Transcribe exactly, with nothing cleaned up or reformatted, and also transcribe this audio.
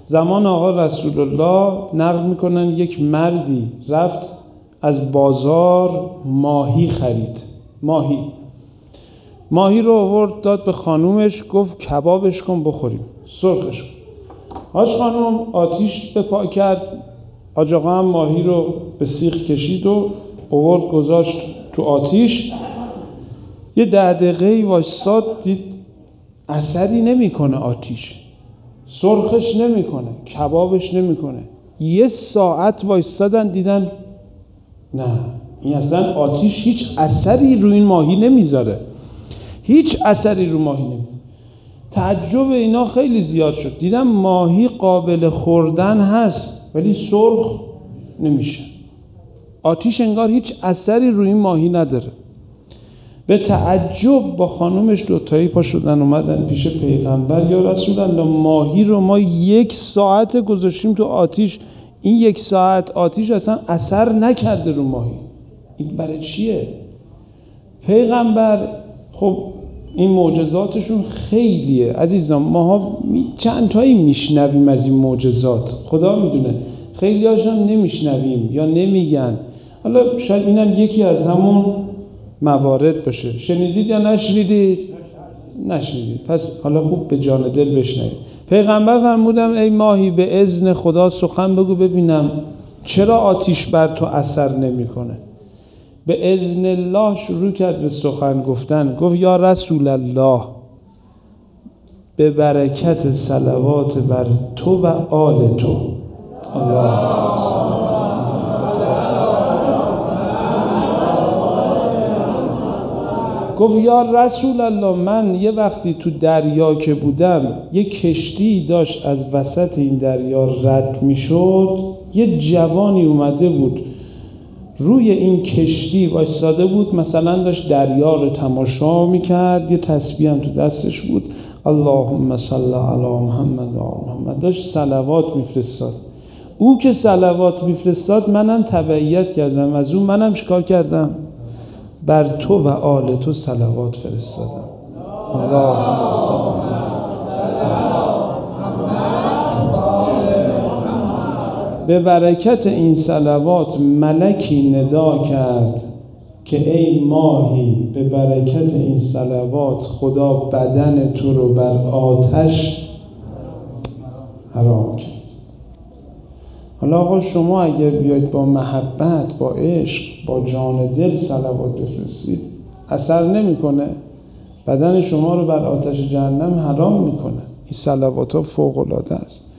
زمان آقا رسول الله نقل میکنن یک مردی رفت از بازار ماهی خرید. ماهی ماهی رو آورد داد به خانومش، گفت کبابش کن بخوریم، سرخش کن. حاج خانوم آتیش به پا کرد، حاج آقا هم ماهی رو به سیخ کشید و آورد گذاشت تو آتیش. یه ده دقیقه‌ای وایساد، دید اثری نمیکنه، آتیش سرخش نمیکنه، کبابش نمیکنه. یه ساعت وایسادن، دیدن نه، این اصلا آتیش هیچ اثری روی این ماهی نمیذاره، هیچ اثری رو ماهی نمیذاره. تعجب اینا خیلی زیاد شد، دیدن ماهی قابل خوردن هست ولی سرخ نمیشه، آتیش انگار هیچ اثری روی این ماهی نداره. به تعجب با خانومش دوتایی پا شدن اومدن پیش پیغمبر، یا رسول الله ماهی رو ما یک ساعت گذاشتیم تو آتیش، این یک ساعت آتیش اصلا اثر نکرده رو ماهی، این برای چیه؟ پیغمبر خب این معجزاتشون خیلیه عزیزان، ماها چند تایی میشنویم از این معجزات، خدا میدونه خیلی هاشون نمیشنویم یا نمیگن. حالا شاید اینم یکی از همون موارد باشه. شنیدید یا نشنیدید؟ نشنیدید. پس حالا خوب به جان دل بشنوید. پیغمبر فرمودن ای ماهی به اذن خدا سخن بگو ببینم چرا آتیش بر تو اثر نمیکنه. به اذن الله شروع کرد به سخن گفتن، گفت یا رسول الله به برکت صلوات بر تو و آل تو. الله گفت یا رسول الله من یه وقتی تو دریا که بودم، یه کشتی داشت از وسط این دریا رد می شد، یه جوانی اومده بود روی این کشتی وایساده بود، مثلا داشت دریا رو تماشا می کرد، یه تسبیح هم تو دستش بود، اللهم صل علی محمد و آل محمد، داشت صلوات می فرستاد. او که صلوات می فرستاد منم تبعیت کردم از اون، منم چیکار کردم؟ بر تو و آل تو صلوات فرستادم. اللهم صل به برکت این صلوات ملکی ندا کرد که ای ماهی به برکت این صلوات خدا بدن تو رو بر آتش حرام کرد. حالا آقا شما اگر بیاید با محبت، با عشق، با جان دل صلوات بفرستید، اثر نمیکنه، بدن شما رو بر آتش جهنم حرام میکنه. این صلوات ها فوق العاده است.